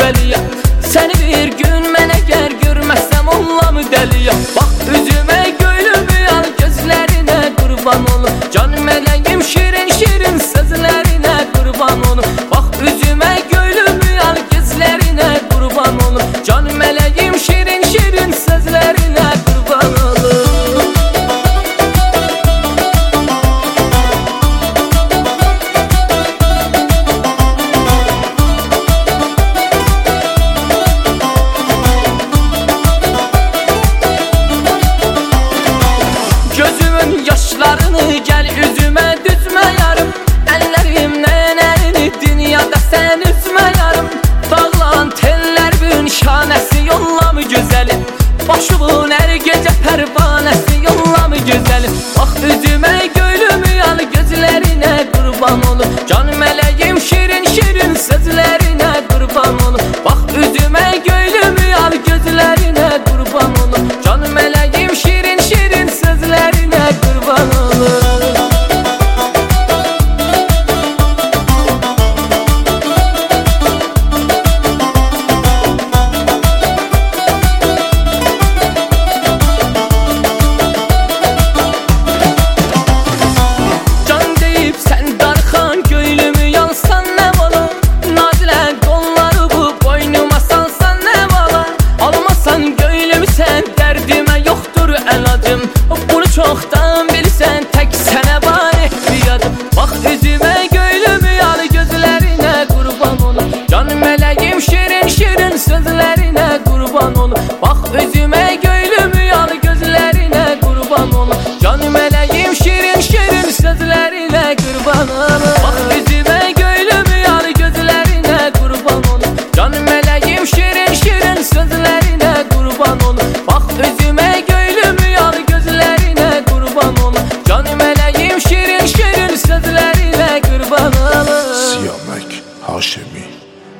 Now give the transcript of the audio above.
vəliyəm. Səni bir gün mən əgər görməsəm ollam dəliyəm. Bax üzümə gülümü al, gözlərinə qurban olum. Can mələyim şirin şirin sözlərinə qurban olum. Bax üzümə gülümü al, gözlərinə qurban olum. Can mələyim şirin şirin sözlərinə qurban olum. Yaşlarını gəl üzümə düzmə yarım. Əllərimdən əlini dünyada sən üzmə yarım. Dağlan tellər bün şanəsi yollamı gözəlim. Başımın hər gecə pərvanəsi yollamı gözəlim. Bax üzümə gülümü al, gözlərinə qurban olum. Can mələyim şirin şirin sözlərinə qurban olum. Bax üzümə gülümü al, gözlərinə qurban olum. Can mələyim şirin şirin sözlərinə qurban olum. Çoxdan bilsən tək sənə var ehtiyadım. Bax üzümə gülümü al, gözlərinə qurban olum. Can mələyim şirin şirin sözləri